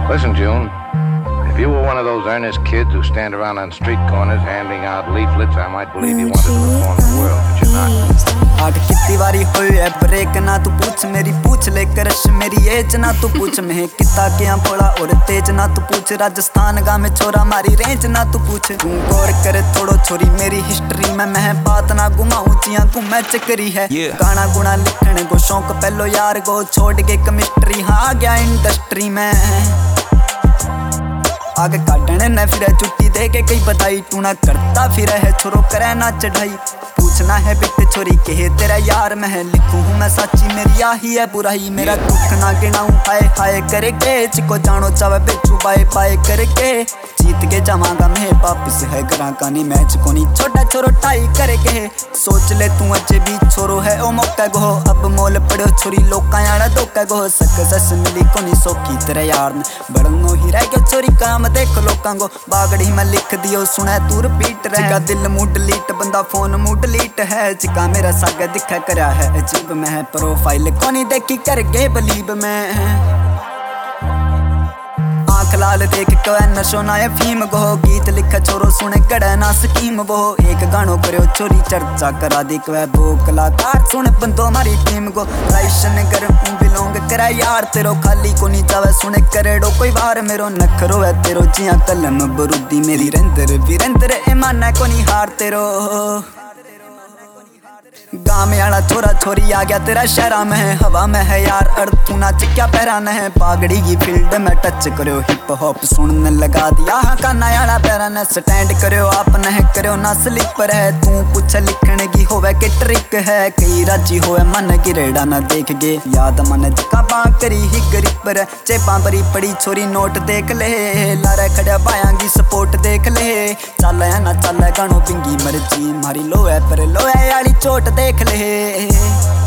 Listen, June, if you were one of those earnest kids who stand around on street corners handing out leaflets, I might believe you wanted to reform the world, but you're not. आग कितनी बारी हुई है break ना तू पूछ मेरी पूछ ले करश मेरी एज ना तू पूछ मैं किता क्या भोला और तेज ना तू पूछ राजस्थान गा में छोरा मारी रेंज ना तू पूछ तू गौर करे थोड़ो छोरी मेरी हिस्ट्री में मैं बात ना घुमाऊं जिया तू मैच करी है गाना गुना लिखने को शौक पहलो यार को छोड़ के केमिस्ट्री हाँ गया इंडस्ट्री में आगे काटने न फिर छुट्टी दे के कई बधाई तू ना करता फिर है छोरो करे ना चढ़ाई पूछना है बिट्टे छोरी के तेरा यार मैं लिखूं हूँ मैं सच्ची मेरी आही है बुराई मेरा दुख ना गिनाऊं हाय हाय करके चिको जानो चावे बेचू बाय बाय करके जीत के जावांगा मैं वापिस है घरा कानी मैच को नहीं छोटा छोरो टाई करके सोच ले तू अजे भी छोरो है ओ मौका गो अब मोल पड़ो छोरी लोका यार धोखा गो सक्सेस मिली को नहीं सोखी तेरे यार ने बड़नो ही रह गया छोरी काम देख लोकां गो बागड़ी में लिख दियो सुने तू रिपीट रहेगा दिल मूड लीट बंदा फोन मूड लीट है चिका मेरा साग दिखा करा है अजीब में है प्रोफाइल कोनी देखी कर गए बलीब में आँख लाल देख के नशो ना फीम गो गीत लिखा छोरो सुने गड़ा ना स्कीम वो एक गानो करो छोरी चर्चा करा दी के वो कलाकार सुने बंदो हमारी टीम को राइशन कर बिलोंग करा यार तेरो खाली को नहीं जावे सुने करेडो कोई बार मेरो नखरो है तेरो जिया कलम बरूदी मेरी रंदर वीरेंद्र ईमान को नहीं हार तेरो गाँव में आना छोरा छोरी आ गया तेरा शहरा में है हवा में है यार तू नाच क्या पहराना है पागड़ी की फील्ड में टच करो हिप हॉप सुनने लगा दिया हाँ का नया पैराना स्टैंड करो आप नहीं करो ना स्लीपर है तू कुछ लिखने की होवे के ट्रिक है कई राजी होवे मन गिरेड़ा ना देख गे याद मन जका बा करी ही गरीब है चेपा बरी पड़ी छोरी नोट देख ले लारे खड़ा पायांगी सपोर्ट देख ले चल ना चल गानो बिंगी मर्जी मारी लो है पर लो है यारी चोट देख ले